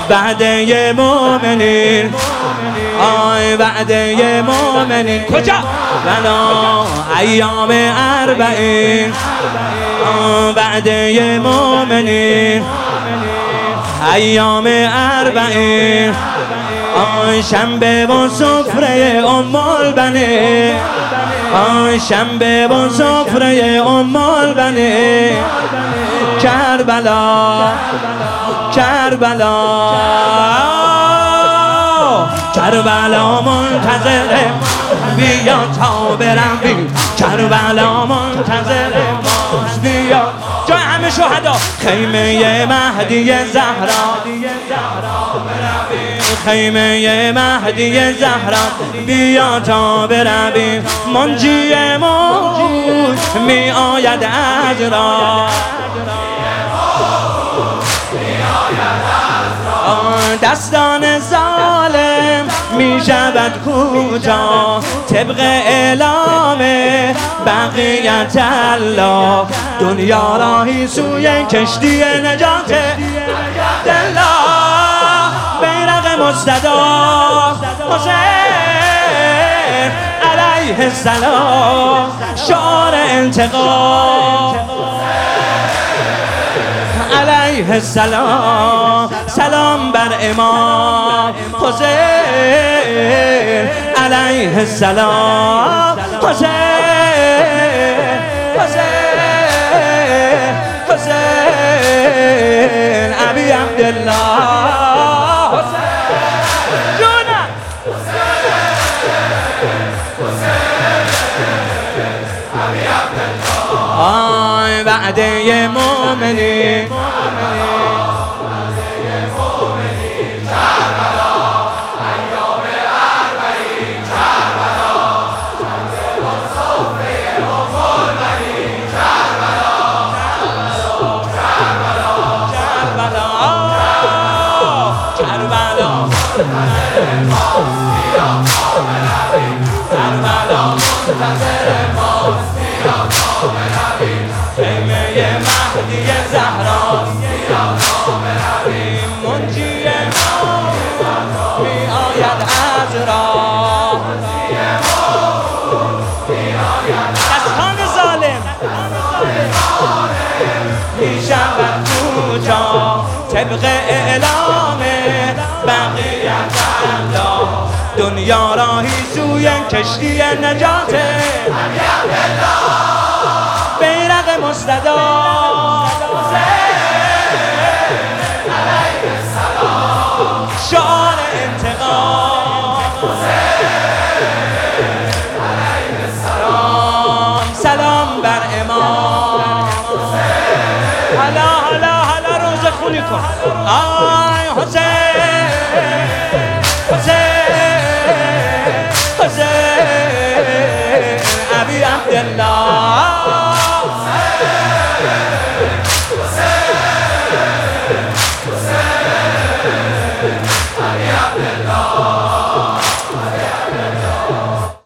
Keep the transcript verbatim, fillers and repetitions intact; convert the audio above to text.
وعده مؤمنین، آی وعده مؤمنین کجا؟ بلا ایام اربعین، وعده مؤمنین ایام اربعین، آن شنبه و سفره ام البنین، آن شنبه و سفره ام البنین، کربلا کربلا کربلا منتظر بیا تا برویم، کربلا منتظر ماست بیا جای همه شهدا، خیمه مهدی زهرا، خیمه مهدی زهرا بیا تا برویم، منجیمون می آید از راه، دستان ظالم می شود کوتاه، طبق اعلام بقیت الله، دنیا راهی سوی کشتی نجات دلا، بیرق مصطفی حسین علیه السلام، شعار انتقام علیه السلام، سلام بر امام حسین علیه السلام، حسین حسین حسین ابی عبدالله، جونم آی وعده مؤمنین، خیمه مهدی زهرا منجی ما می آید از راه، دستان ظالم می شود کوجا، طبق اعلام بقیت الله، دنیا راهی سوی کشتی نجات بیرق مصطفی علیه السلام، شعار انتقام علیه السلام، سلام بر امام، حالا حالا حالا روز خونی کن آی حسین.